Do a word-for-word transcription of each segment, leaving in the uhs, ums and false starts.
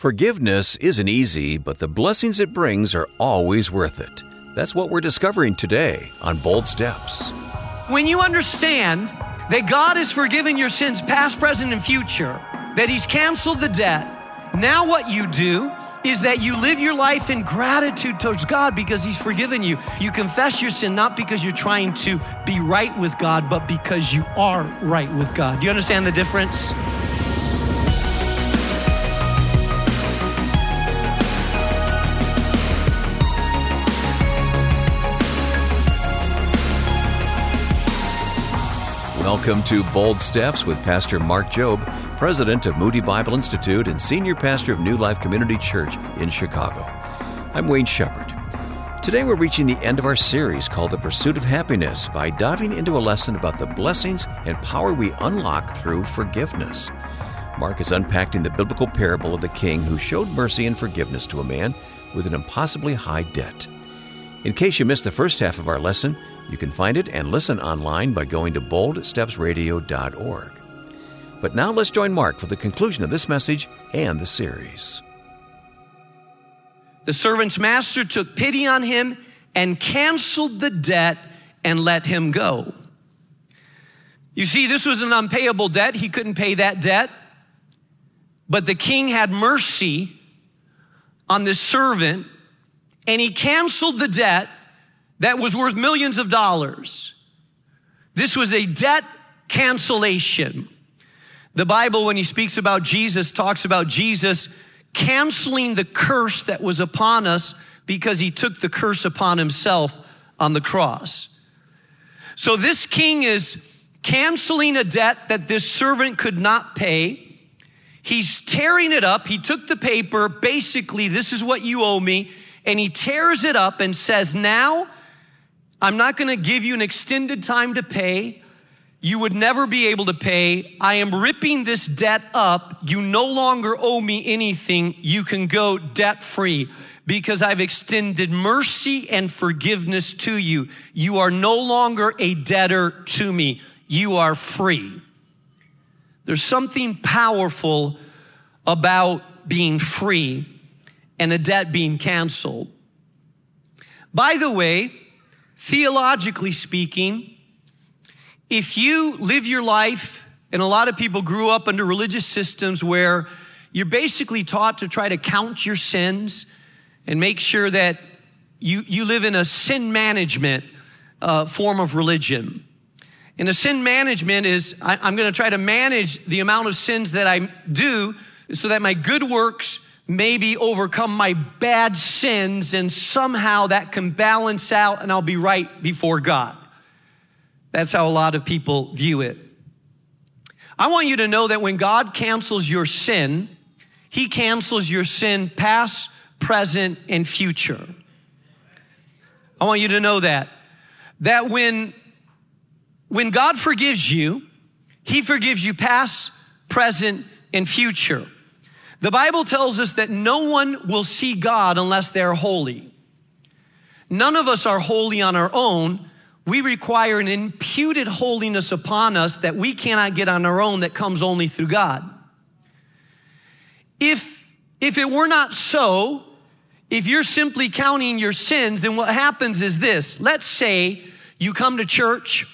Forgiveness isn't easy, but the blessings it brings are always worth it. That's what we're discovering today on Bold Steps. When you understand that God has forgiven your sins past, present, and future, that He's canceled the debt, now what you do is that you live your life in gratitude towards God because He's forgiven you. You confess your sin not because you're trying to be right with God, but because you are right with God. Do you understand the difference? Welcome to Bold Steps with Pastor Mark Jobe, President of Moody Bible Institute and Senior Pastor of New Life Community Church in Chicago. I'm Wayne Shepherd. Today we're reaching the end of our series called The Pursuit of Happiness by diving into a lesson about the blessings and power we unlock through forgiveness. Mark is unpacking the biblical parable of the king who showed mercy and forgiveness to a man with an impossibly high debt. In case you missed the first half of our lesson, you can find it and listen online by going to bold steps radio dot org. But now let's join Mark for the conclusion of this message and the series. The servant's master took pity on him and canceled the debt and let him go. You see, this was an unpayable debt. He couldn't pay that debt. But the king had mercy on this servant, and he canceled the debt that was worth millions of dollars. This was a debt cancellation. The Bible, when he speaks about Jesus, talks about Jesus canceling the curse that was upon us because he took the curse upon himself on the cross. So this king is canceling a debt that this servant could not pay. He's tearing it up. He took the paper, basically, this is what you owe me, and he tears it up and says, now, I'm not going to give you an extended time to pay. You would never be able to pay. I am ripping this debt up. You no longer owe me anything. You can go debt-free because I've extended mercy and forgiveness to you. You are no longer a debtor to me. You are free. There's something powerful about being free and a debt being canceled. By the way, theologically speaking, if you live your life, and a lot of people grew up under religious systems where you're basically taught to try to count your sins and make sure that you, you live in a sin management uh, form of religion. And a sin management is, I, I'm gonna try to manage the amount of sins that I do so that my good works maybe overcome my bad sins, and somehow that can balance out and I'll be right before God. That's how a lot of people view it. I want you to know that when God cancels your sin, He cancels your sin past, present, and future. I want you to know that. That when, when God forgives you, He forgives you past, present, and future. The Bible tells us that no one will see God unless they're holy. None of us are holy on our own. We require an imputed holiness upon us that we cannot get on our own, that comes only through God. If, if it were not so, if you're simply counting your sins, then what happens is this. Let's say you come to church,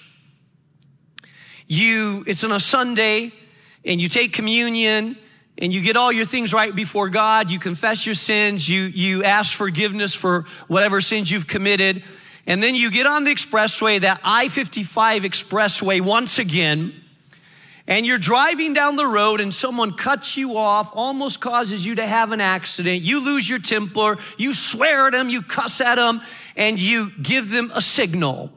you it's on a Sunday, and you take communion, and you get all your things right before God, you confess your sins, you, you ask forgiveness for whatever sins you've committed, and then you get on the expressway, that I fifty-five expressway once again, and you're driving down the road and someone cuts you off, almost causes you to have an accident. You lose your temper, you swear at them, you cuss at them, and you give them a signal.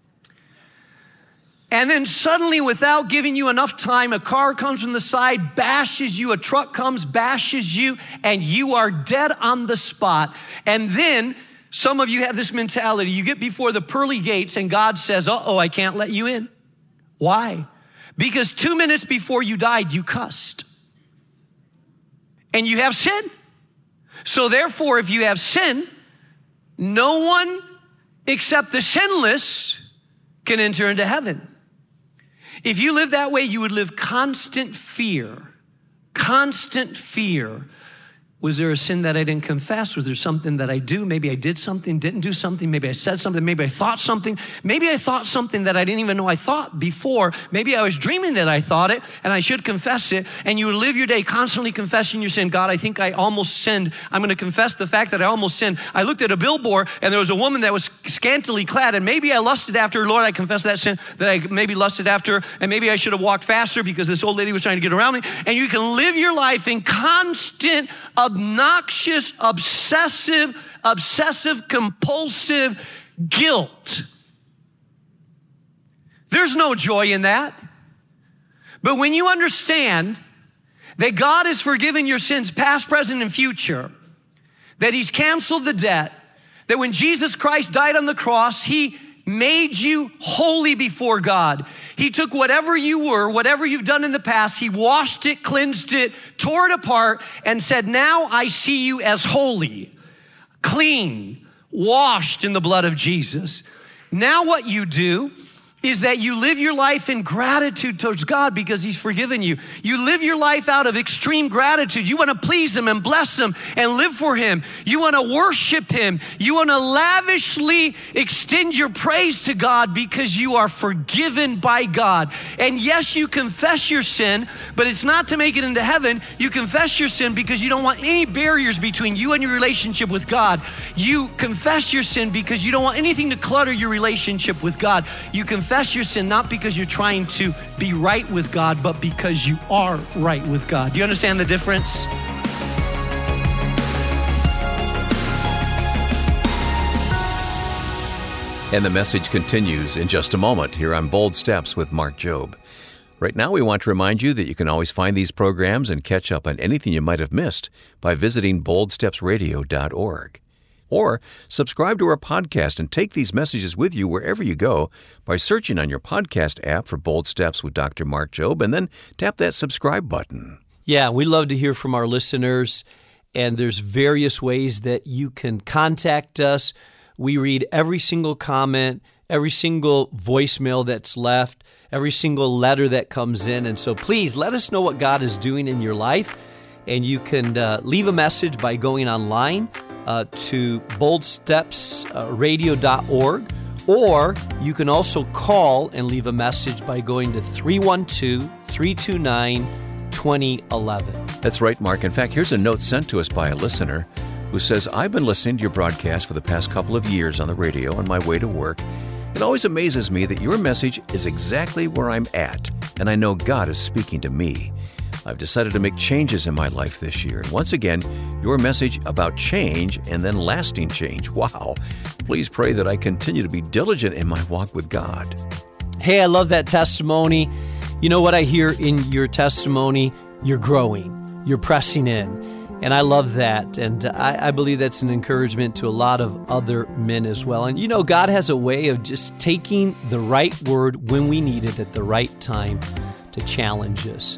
And then suddenly, without giving you enough time, a car comes from the side, bashes you, a truck comes, bashes you, and you are dead on the spot. And then some of you have this mentality. You get before the pearly gates and God says, uh-oh, I can't let you in. Why? Because two minutes before you died, you cussed. And you have sin. So therefore, if you have sin, no one except the sinless can enter into heaven. If you live that way, you would live constant fear, constant fear Was there a sin that I didn't confess? Was there something that I do? Maybe I did something, didn't do something. Maybe I said something. Maybe I thought something. Maybe I thought something that I didn't even know I thought before. Maybe I was dreaming that I thought it and I should confess it. And you live your day constantly confessing your sin. God, I think I almost sinned. I'm going to confess the fact that I almost sinned. I looked at a billboard and there was a woman that was scantily clad and maybe I lusted after her. Lord, I confess that sin that I maybe lusted after her, and maybe I should have walked faster because this old lady was trying to get around me. And you can live your life in constant, obnoxious, obsessive, obsessive, compulsive guilt. There's no joy in that. But when you understand that God has forgiven your sins, past, present, and future, that he's canceled the debt, that when Jesus Christ died on the cross, he made you holy before God. He took whatever you were, whatever you've done in the past, he washed it, cleansed it, tore it apart, and said, now I see you as holy, clean, washed in the blood of Jesus. Now what you do is that you live your life in gratitude towards God because he's forgiven you. You live your life out of extreme gratitude. You want to please him and bless him and live for him. You want to worship him. You want to lavishly extend your praise to God because you are forgiven by God. And yes, you confess your sin, but it's not to make it into heaven. You confess your sin because you don't want any barriers between you and your relationship with God. You confess your sin because you don't want anything to clutter your relationship with God. You confess Confess your sin not because you're trying to be right with God, but because you are right with God. Do you understand the difference? And the message continues in just a moment here on Bold Steps with Mark Jobe. Right now, we want to remind you that you can always find these programs and catch up on anything you might have missed by visiting bold steps radio dot org. Or subscribe to our podcast and take these messages with you wherever you go by searching on your podcast app for Bold Steps with Doctor Mark Jobe, and then tap that subscribe button. Yeah, we love to hear from our listeners, and there's various ways that you can contact us. We read every single comment, every single voicemail that's left, every single letter that comes in, and so please let us know what God is doing in your life, and you can uh, leave a message by going online Uh, to bold steps radio dot org, or you can also call and leave a message by going to three one two, three two nine, two zero one one. That's right, Mark. In fact, here's a note sent to us by a listener who says, I've been listening to your broadcast for the past couple of years on the radio on my way to work. It always amazes me that your message is exactly where I'm at, and I know God is speaking to me. I've decided to make changes in my life this year. And once again, your message about change and then lasting change. Wow. Please pray that I continue to be diligent in my walk with God. Hey, I love that testimony. You know what I hear in your testimony? You're growing. You're pressing in. And I love that. And I, I believe that's an encouragement to a lot of other men as well. And you know, God has a way of just taking the right word when we need it at the right time to challenge us.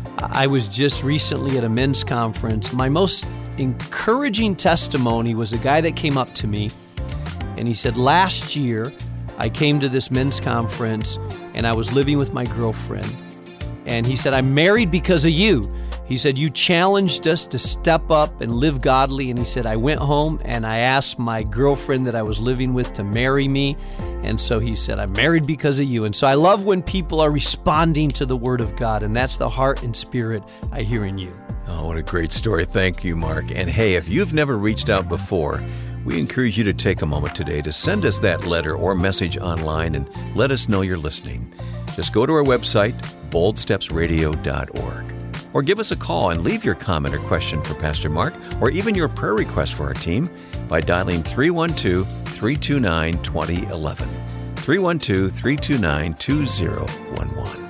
I was just recently at a men's conference. My most encouraging testimony was a guy that came up to me and he said, last year I came to this men's conference and I was living with my girlfriend. And he said, I'm married because of you. He said, you challenged us to step up and live godly. And he said, I went home and I asked my girlfriend that I was living with to marry me. And so he said, I'm married because of you. And so I love when people are responding to the Word of God. And that's the heart and spirit I hear in you. Oh, what a great story. Thank you, Mark. And hey, if you've never reached out before, we encourage you to take a moment today to send us that letter or message online and let us know you're listening. Just go to our website, bold steps radio dot org. Or give us a call and leave your comment or question for Pastor Mark, or even your prayer request for our team by dialing three one two, three two nine, two zero one one. three one two, three two nine, two zero one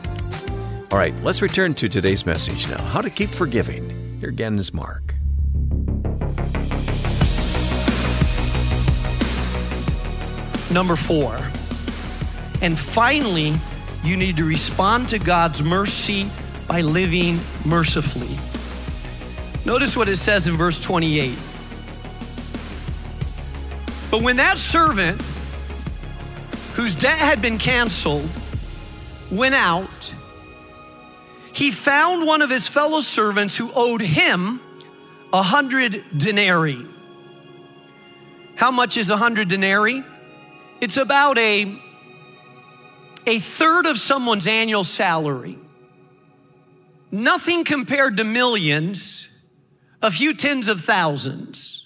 one. All right, let's return to today's message now. How to keep forgiving. Here again is Mark. Number four. And finally, you need to respond to God's mercy by living mercifully. Notice what it says in verse twenty-eight. But when that servant whose debt had been canceled went out, he found one of his fellow servants who owed him a hundred denarii. How much is a hundred denarii? It's about a, a third of someone's annual salary. Nothing compared to millions, a few tens of thousands.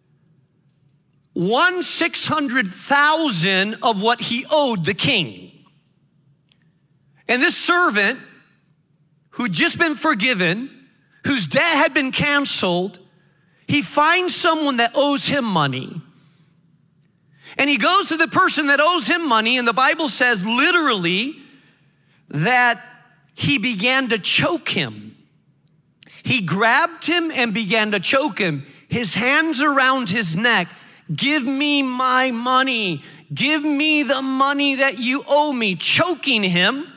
One six hundred thousand of what he owed the king. And this servant, who'd just been forgiven, whose debt had been canceled, he finds someone that owes him money. And he goes to the person that owes him money, and the Bible says literally that he began to choke him. He grabbed him and began to choke him, his hands around his neck. Give me my money. Give me the money that you owe me. Choking him.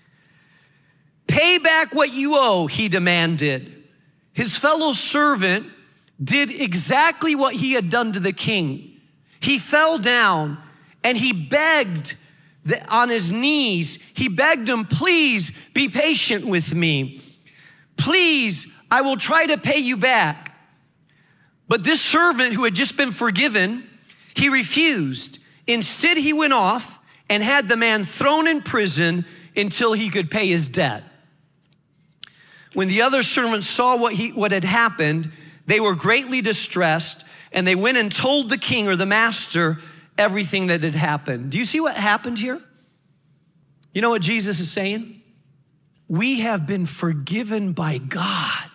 Pay back what you owe, he demanded. His fellow servant did exactly what he had done to the king. He fell down and he begged on his knees. He begged him, please be patient with me. Please, I will try to pay you back. But this servant who had just been forgiven, he refused. Instead, he went off and had the man thrown in prison until he could pay his debt. When the other servants saw what, he, what had happened, they were greatly distressed, and they went and told the king or the master everything that had happened. Do you see what happened here? You know what Jesus is saying? We have been forgiven by God.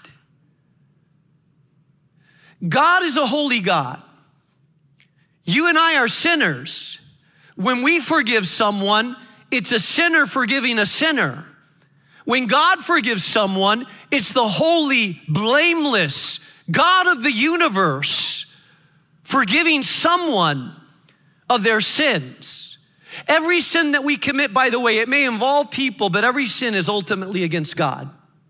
God is a holy God. You and I are sinners. When we forgive someone, it's a sinner forgiving a sinner. When God forgives someone, it's the holy, blameless God of the universe forgiving someone of their sins. Every sin that we commit, by the way, it may involve people, but every sin is ultimately against God.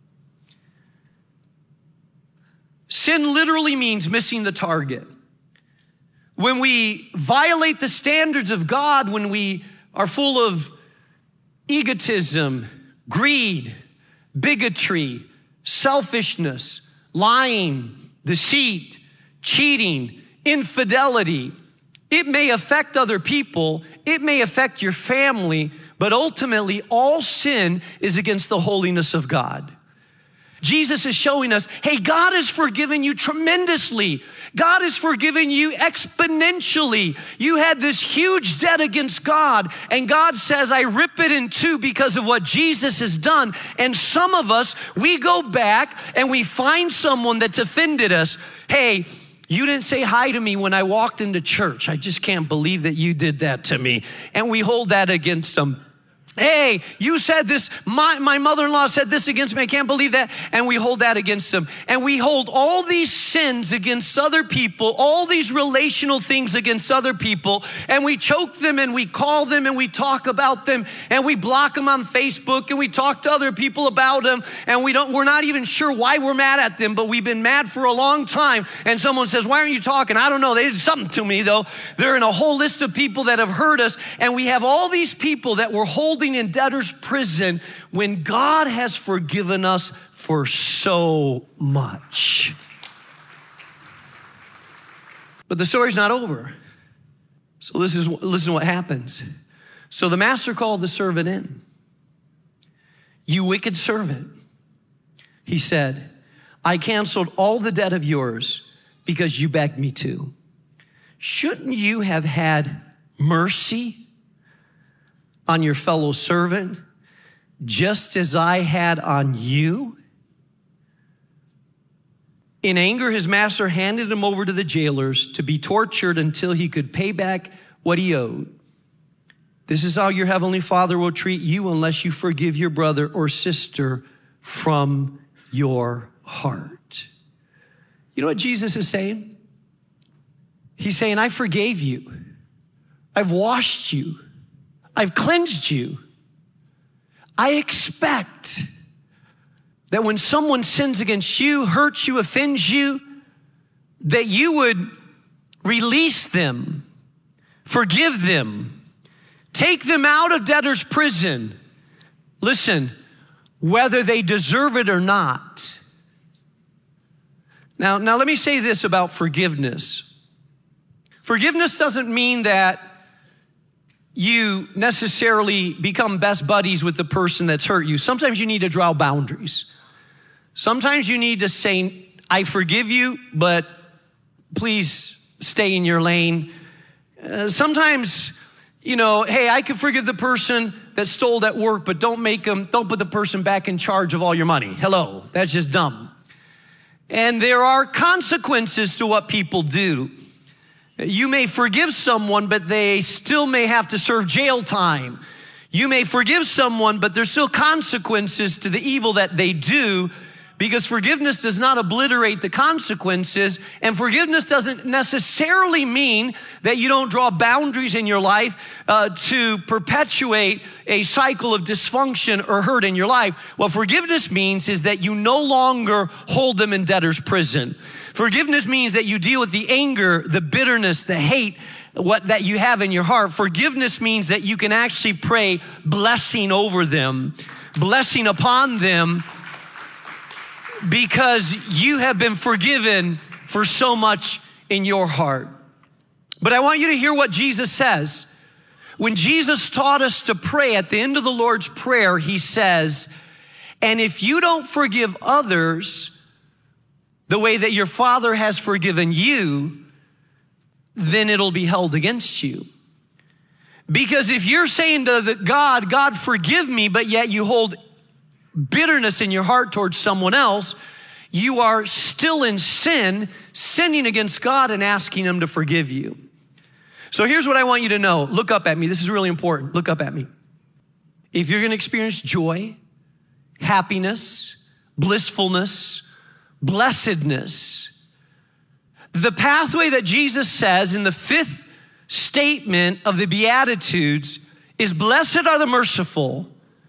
Sin literally means missing the target. When we violate the standards of God, when we are full of egotism, greed, bigotry, selfishness, lying, deceit, cheating, infidelity, it may affect other people, it may affect your family, but ultimately all sin is against the holiness of God. Jesus is showing us, hey, God has forgiven you tremendously. God has forgiven you exponentially. You had this huge debt against God, and God says, I rip it in two because of what Jesus has done. And some of us, we go back and we find someone that's offended us. Hey, you didn't say hi to me when I walked into church. I just can't believe that you did that to me. And we hold that against them. Hey, you said this, my, my mother-in-law said this against me, I can't believe that. And we hold that against them. And we hold all these sins against other people, all these relational things against other people, and we choke them and we call them and we talk about them and we block them on Facebook and we talk to other people about them, and we don't, we're not even sure why we're mad at them, but we've been mad for a long time. And someone says, why aren't you talking? I don't know, they did something to me though. They're in a whole list of people that have hurt us, and we have all these people that we're holding in debtor's prison when God has forgiven us for so much. But the story's not over. So this is, listen to what happens. So the master called the servant in. You wicked servant, he said, I canceled all the debt of yours because you begged me to. Shouldn't you have had mercy on your fellow servant, just as I had on you? In anger, his master handed him over to the jailers to be tortured until he could pay back what he owed. This is how your heavenly Father will treat you unless you forgive your brother or sister from your heart. You know what Jesus is saying? He's saying, I forgave you. I've washed you. I've cleansed you. I expect that when someone sins against you, hurts you, offends you, that you would release them, forgive them, take them out of debtor's prison. Listen, whether they deserve it or not. Now, now let me say this about forgiveness. Forgiveness doesn't mean that you necessarily become best buddies with the person that's hurt you. Sometimes you need to draw boundaries. Sometimes you need to say, I forgive you, but please stay in your lane. Uh, sometimes, you know, hey, I can forgive the person that stole at work, but don't make them, don't put the person back in charge of all your money. Hello, that's just dumb. And there are consequences to what people do. You may forgive someone, but they still may have to serve jail time. You may forgive someone, but there's still consequences to the evil that they do, because forgiveness does not obliterate the consequences, and forgiveness doesn't necessarily mean that you don't draw boundaries in your life uh, to perpetuate a cycle of dysfunction or hurt in your life. What forgiveness means is that you no longer hold them in debtor's prison. Forgiveness means that you deal with the anger, the bitterness, the hate, what that you have in your heart. Forgiveness means that you can actually pray blessing over them, blessing upon them, because you have been forgiven for so much in your heart. But I want you to hear what Jesus says. When Jesus taught us to pray at the end of the Lord's Prayer, he says, and if you don't forgive others the way that your Father has forgiven you, then it'll be held against you. Because if you're saying to the God, God, forgive me, but yet you hold bitterness in your heart towards someone else, you are still in sin, sinning against God and asking him to forgive you. So here's what I want you to know. Look up at me. This is really important. Look up at me. If you're going to experience joy, happiness, blissfulness, blessedness, the pathway that Jesus says in the fifth statement of the Beatitudes is, blessed are the merciful,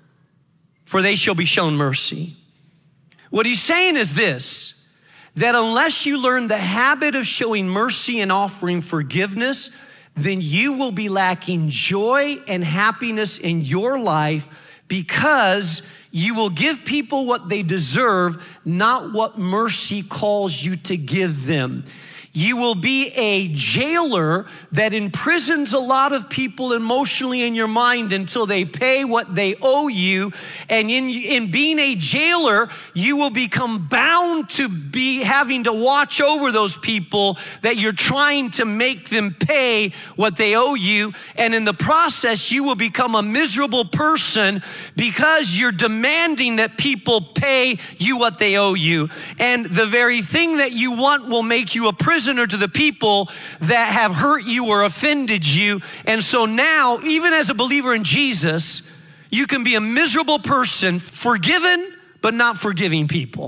for they shall be shown mercy. What he's saying is this, that unless you learn the habit of showing mercy and offering forgiveness, then you will be lacking joy and happiness in your life, because you will give people what they deserve, not what mercy calls you to give them. You will be a jailer that imprisons a lot of people emotionally in your mind until they pay what they owe you. And in, in being a jailer, you will become bound to be having to watch over those people that you're trying to make them pay what they owe you. And in the process, you will become a miserable person because you're demanding that people pay you what they owe you. And the very thing that you want will make you a prisoner to the people that have hurt you or offended you. And so now, even as a believer in Jesus, you can be a miserable person, forgiven, but not forgiving people.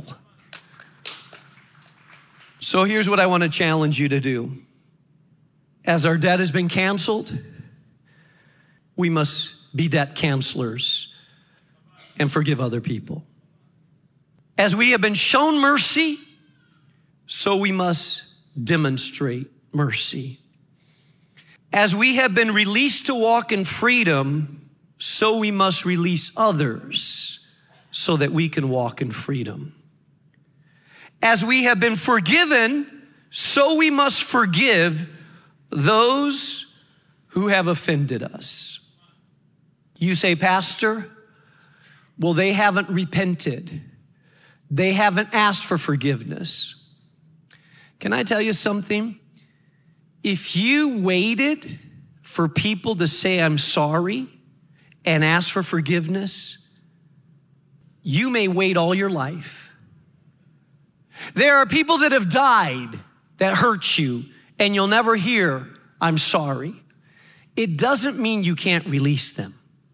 So here's what I want to challenge you to do. As our debt has been canceled, we must be debt cancelers and forgive other people. As we have been shown mercy, so we must demonstrate mercy. As we have been released to walk in freedom, so we must release others so that we can walk in freedom. As we have been forgiven, so we must forgive those who have offended us. You say, Pastor, well, they haven't repented. They haven't asked for forgiveness. Can I tell you something? If you waited for people to say, I'm sorry, and ask for forgiveness, you may wait all your life. There are people that have died that hurt you, and you'll never hear, I'm sorry. It doesn't mean you can't release them.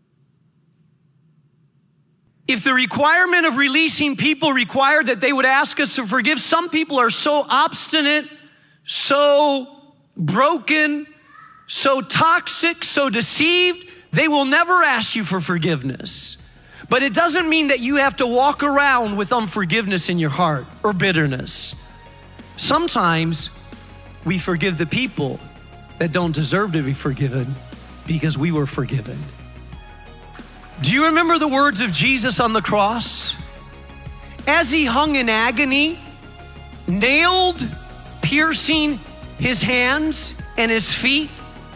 If the requirement of releasing people required that they would ask us to forgive, some people are so obstinate, so broken, so toxic, so deceived, they will never ask you for forgiveness. But it doesn't mean that you have to walk around with unforgiveness in your heart or bitterness. Sometimes we forgive the people that don't deserve to be forgiven because we were forgiven. Do you remember the words of Jesus on the cross? As he hung in agony, nailed, piercing his hands and his feet,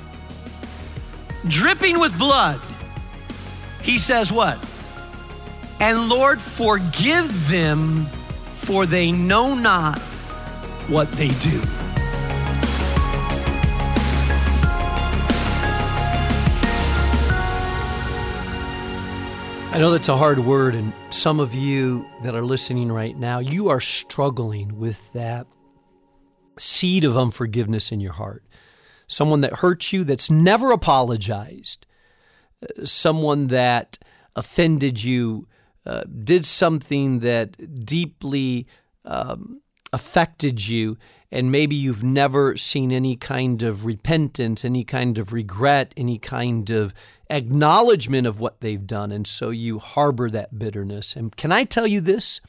dripping with blood, he says what? And Lord, forgive them, for they know not what they do. I know that's a hard word, and some of you that are listening right now, you are struggling with that seed of unforgiveness in your heart. Someone that hurt you, that's never apologized. Someone that offended you, uh, did something that deeply um, affected you, and maybe you've never seen any kind of repentance, any kind of regret, any kind of acknowledgement of what they've done, and so you harbor that bitterness. And can I tell you this?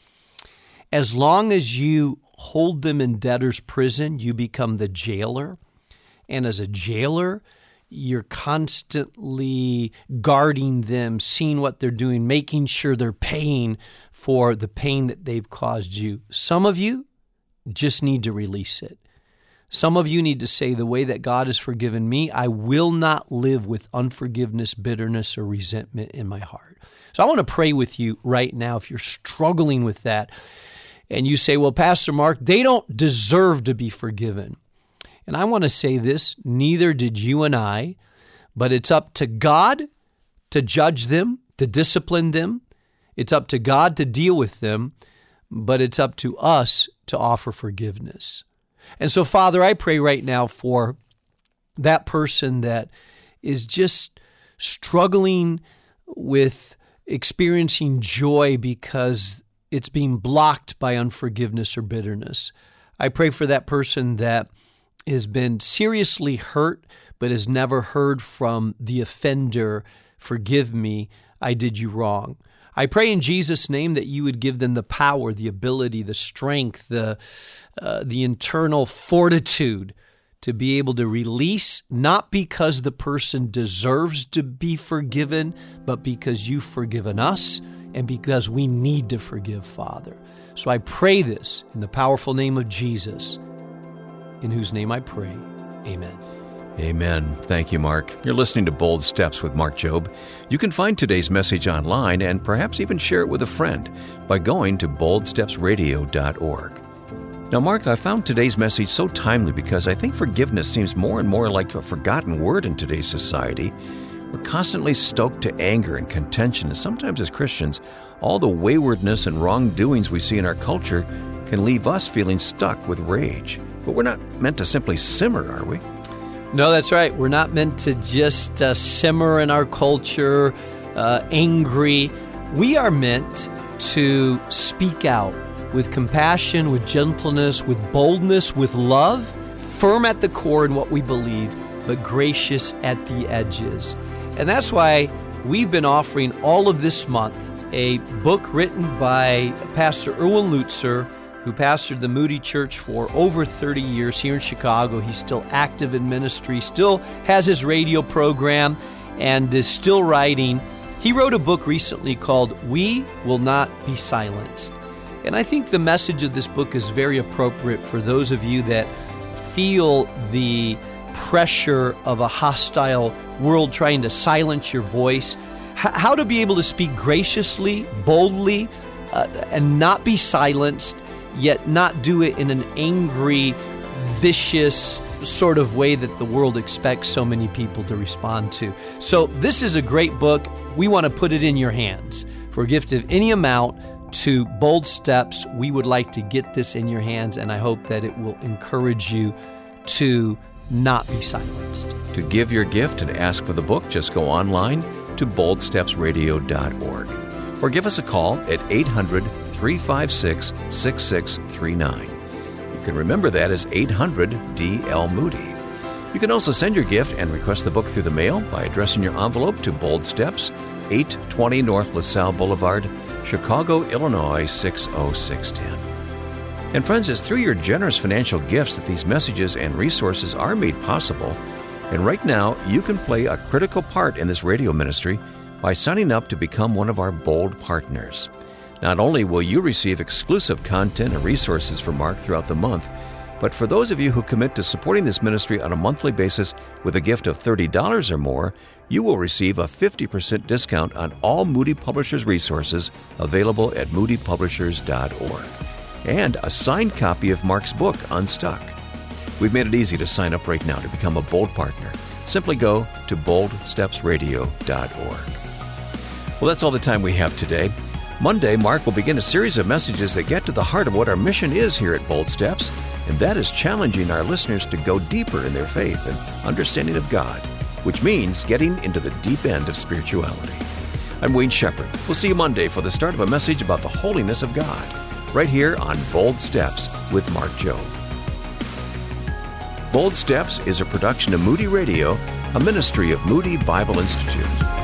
As long as you hold them in debtor's prison, you become the jailer. And as a jailer, you're constantly guarding them, seeing what they're doing, making sure they're paying for the pain that they've caused you. Some of you just need to release it. Some of you need to say, the way that God has forgiven me, I will not live with unforgiveness, bitterness, or resentment in my heart. So I want to pray with you right now if you're struggling with that. And you say, well, Pastor Mark, they don't deserve to be forgiven. And I want to say this, neither did you and I, but it's up to God to judge them, to discipline them. It's up to God to deal with them, but it's up to us to offer forgiveness. And so, Father, I pray right now for that person that is just struggling with experiencing joy because it's being blocked by unforgiveness or bitterness. I pray for that person that has been seriously hurt but has never heard from the offender, forgive me, I did you wrong. I pray in Jesus' name that you would give them the power, the ability, the strength, the uh, the internal fortitude to be able to release, not because the person deserves to be forgiven, but because you've forgiven us and because we need to forgive, Father. So I pray this in the powerful name of Jesus, in whose name I pray. Amen. Amen. Thank you, Mark. You're listening to Bold Steps with Mark Jobe. You can find today's message online and perhaps even share it with a friend by going to bold steps radio dot org. Now, Mark, I found today's message so timely because I think forgiveness seems more and more like a forgotten word in today's society. We're constantly stoked to anger and contention, and sometimes as Christians, all the waywardness and wrongdoings we see in our culture can leave us feeling stuck with rage. But we're not meant to simply simmer, are we? No, that's right. We're not meant to just uh, simmer in our culture, uh, angry. We are meant to speak out with compassion, with gentleness, with boldness, with love, firm at the core in what we believe, but gracious at the edges. And that's why we've been offering all of this month a book written by Pastor Erwin Lutzer, who pastored the Moody Church for over thirty years here in Chicago. He's still active in ministry, still has his radio program, and is still writing. He wrote a book recently called We Will Not Be Silenced. And I think the message of this book is very appropriate for those of you that feel the pressure of a hostile world trying to silence your voice. H- how to be able to speak graciously, boldly, uh, and not be silenced, yet not do it in an angry, vicious sort of way that the world expects so many people to respond to. So this is a great book. We want to put it in your hands. For a gift of any amount to Bold Steps, we would like to get this in your hands, and I hope that it will encourage you to not be silenced. To give your gift and ask for the book, just go online to bold steps radio dot org or give us a call at eight hundred, three five six, six six three nine. You can remember that as eight hundred D L Moody. You can also send your gift and request the book through the mail by addressing your envelope to Bold Steps, eight twenty North LaSalle Boulevard, Chicago, Illinois, six oh six one oh. And friends, it's through your generous financial gifts that these messages and resources are made possible. And right now, you can play a critical part in this radio ministry by signing up to become one of our Bold partners. Not only will you receive exclusive content and resources from Mark throughout the month, but for those of you who commit to supporting this ministry on a monthly basis with a gift of thirty dollars or more, you will receive a fifty percent discount on all Moody Publishers resources available at moody publishers dot org, and a signed copy of Mark's book, Unstuck. We've made it easy to sign up right now to become a Bold partner. Simply go to bold steps radio dot org. Well, that's all the time we have today. Monday, Mark will begin a series of messages that get to the heart of what our mission is here at Bold Steps, and that is challenging our listeners to go deeper in their faith and understanding of God, which means getting into the deep end of spirituality. I'm Wayne Shepherd. We'll see you Monday for the start of a message about the holiness of God, right here on Bold Steps with Mark Jobe. Bold Steps is a production of Moody Radio, a ministry of Moody Bible Institute.